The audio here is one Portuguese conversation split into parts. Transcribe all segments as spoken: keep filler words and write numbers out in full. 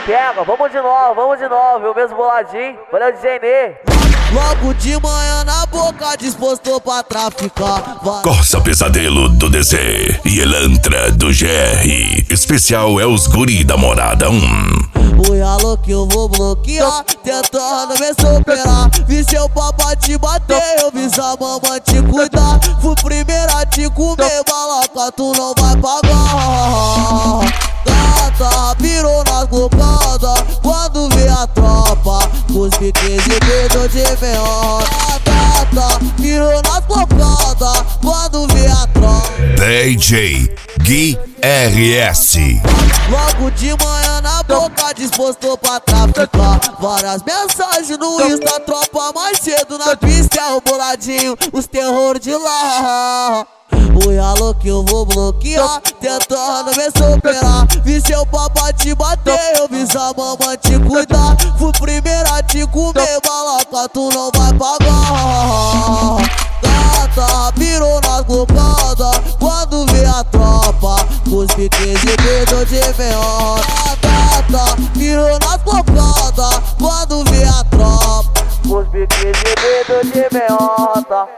pega, vamos de novo, vamos de novo, o mesmo boladinho, valeu D J Ney. Logo de manhã na boca, disposto pra traficar. Vai. Corsa Pesadelo do D Z e Elantra do G R. Especial é os guri da Morada um. Oi, alô que eu vou bloquear, tentando me superar. Vi seu papai te bater, eu vi sua mamãe te cuidar. Fui primeiro a te comer, balaca, tu não vai pagar. Gata, virou nas glocadas, quando vê a tropa, os piques de dedo de meota. Gata, virou nas glocadas, quando vê a tropa. D J Gui R S. Logo de manhã na boca, disposto pra traficar. Várias mensagens no Insta, tropa mais cedo na pista. É o boladinho, os terror de lá. Oi, alô que eu vou bloquear, tentando me superar. Vi seu papai te bater, eu vi sua mamãe te cuidar. Fui primeiro a te comer, balaca, tu não vai pagar. Gata, virou nas glocadas, quando vê a tropa, os piques de dedo de meota. Gata, virou nas glocadas, quando vê a tropa, Os piques de dedo de meota.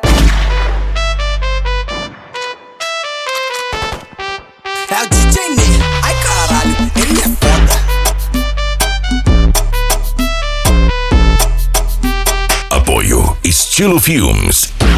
É o D J Ney, ai caralho, ele é foda. Apoio Estilo Filmes.